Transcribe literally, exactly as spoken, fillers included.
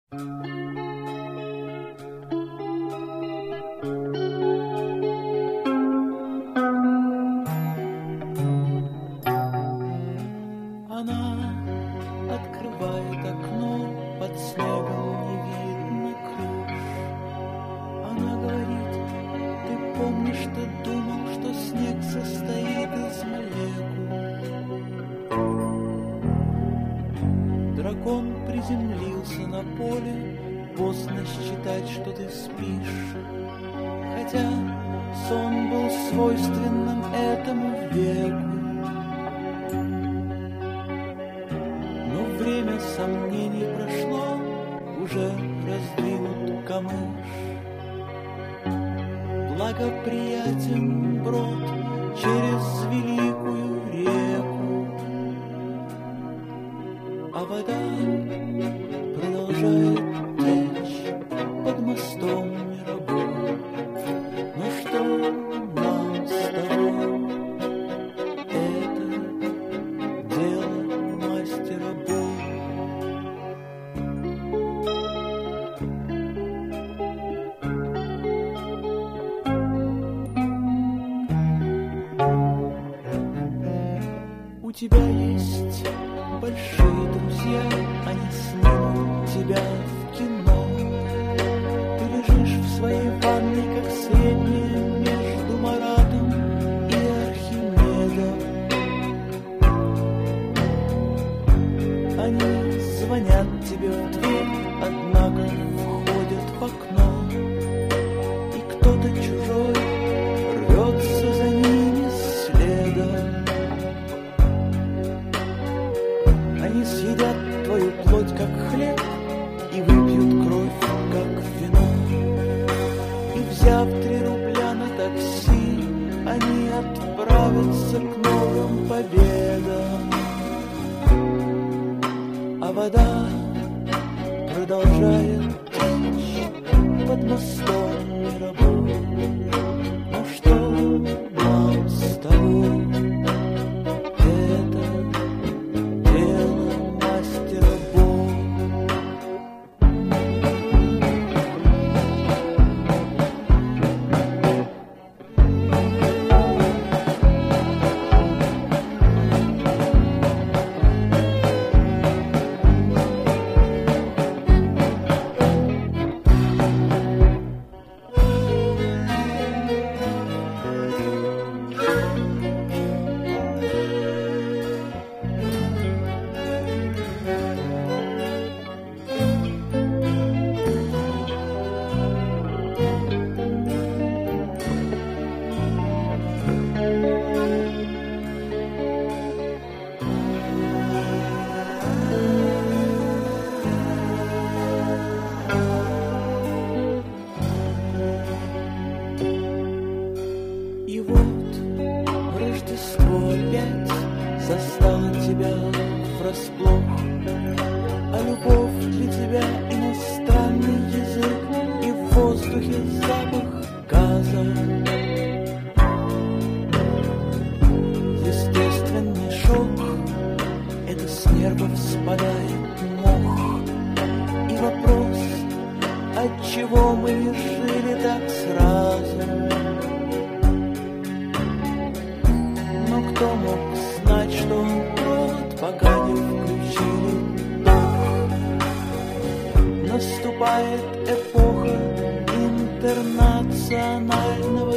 Она открывает окно, под снегом не видно крыш. Она говорит: ты помнишь, ты думал, что снег состоит из молекул. Дракон приземлился на поле, поздно считать, что ты спишь. Хотя сон был свойственным этому веку. Но время сомнений прошло, уже раздвинут камыш. Благоприятен брод через великую реку, а вода продолжает течь под мостом мировой. Ну что нам с тобой? Это дело мастера Бога. У тебя есть большие друзья, они снимут тебя в кино. Ты лежишь в своей ванной, как средняя между Маратом и Архимедом. Они звонят тебе в дверь, однако входят в окно, и кто-то чужой рвется за ними следом. Они съедят твою плоть, как хлеб, и выпьют кровь, как вино. И, взяв три рубля на такси, они отправятся к новым победам. А вода продолжает течь под мостом мировой. Ну что нам с тобой? Это дело мастера Бога. И вот Рождество опять застало тебя врасплох, а любовь для тебя иностранный язык, и в воздухе запах газа. Естественный шок — это с нервов спадает мох. И вопрос, отчего мы не жили так сразу? Кто мог знать, что он тот, пока не включили ток? Наступает эпоха интернационального